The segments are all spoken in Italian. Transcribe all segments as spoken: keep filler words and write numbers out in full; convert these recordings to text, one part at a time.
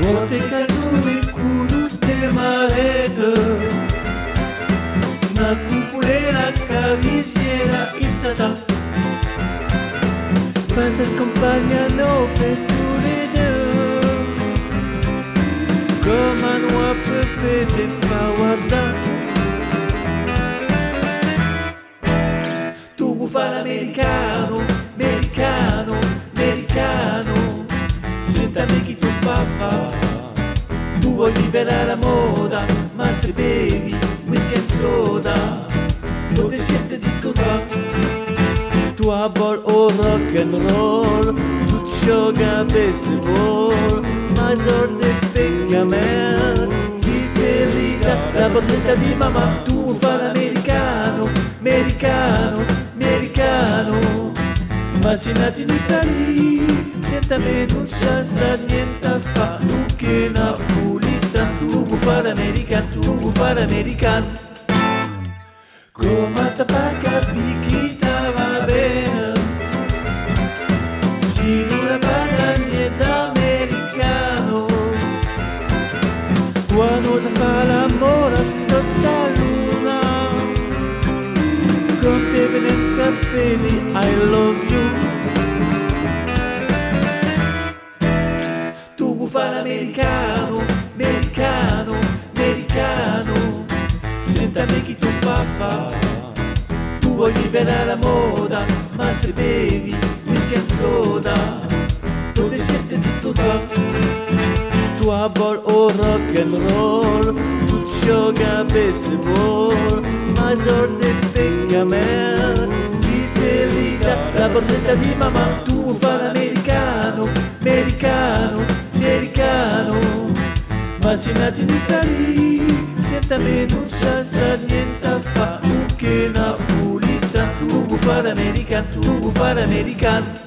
Molte canzoni cu ste marete, na cupulera cavisiera izzata, passa scompagnano per tutte due, come una prepete fa guardare. Tu bufa l'americano, americano, americano, sentami chi tu fa fa. Tu vuoi vivere alla moda, ma se bevi whisky e soda, non ti senti disturbare. Tu abbol o rock and roll, tu gioca a baseball, ma sorte peccamel, chi te li dà la bolletta di mamma. Tu fa l'americano, americano, americano, ma sei nato in Italia, senta me non c'è sta niente a fa. Tu che napolitan, tu vuoi fare americano, tu vuoi fare americano, come te fa capire chi te va bene, si non la parla niente americano, quando si fa l'amore sotto la luna, con te viene capelli I love you. Tu vuoi fare l'americano, americano, americano, sentami chi tu fa fa. Tu vuoi vivere alla moda, ma se bevi whisky e soda, non ti senti disturbato. Tu abbol o rock and roll, tu gioca a baseball, ma sorte peccamel, chi te li dà la bolletta di mamma. Tu fa l'americano, americano, americano, ma sei nato in Italia, senta me non c'è sta niente a fa. Tu che napolitan, tu vuoi fare americano, tu vuoi fare americano.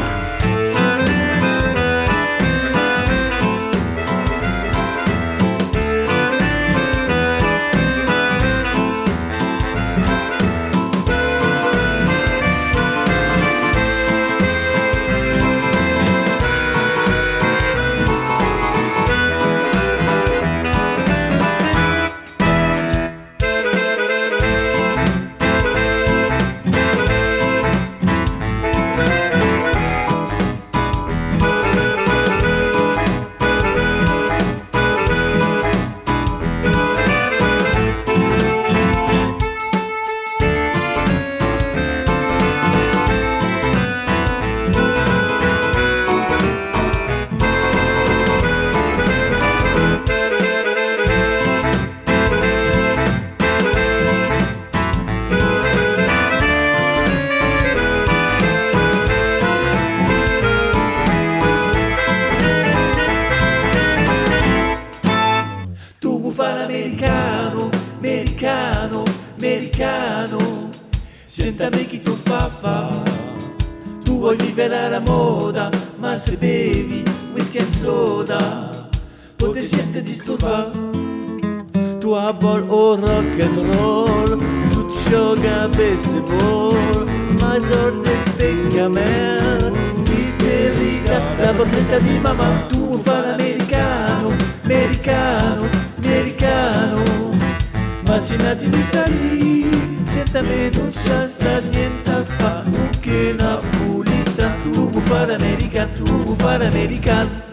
Fare americano, americano, americano, sentami chi tu fa fa. Tu vuoi vivere alla moda, ma se bevi whisky e soda, non ti senti disturbato. Tu abbol o rock and roll, tu gioca a baseball, ma sorte peccamel, chi te li dà la bolletta di mamma. Tu fa l'americano, americano, americano, ma sei nato in Italia, senta me non c'è sta niente a fa. Tu che napolitan, tu vuoi fare americano, tu vuoi fare americano.